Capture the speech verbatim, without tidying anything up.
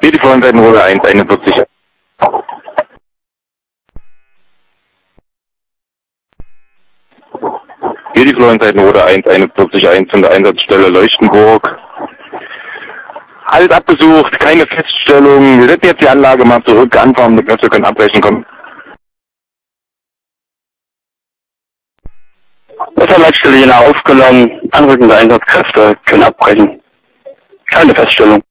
Hier die Frontseitenroute eins einundvierzig. Hier die Frontseitenroute eins einundvierzig eins von der Einsatzstelle Leuchtenburg. Alles abgesucht, keine Feststellung. Wir setzen jetzt die Anlage mal zurück, anfahren, die Kräfte können abbrechen kommen. Wasserleitstelle Jena aufgenommen, anrückende Einsatzkräfte können abbrechen. Keine Feststellung.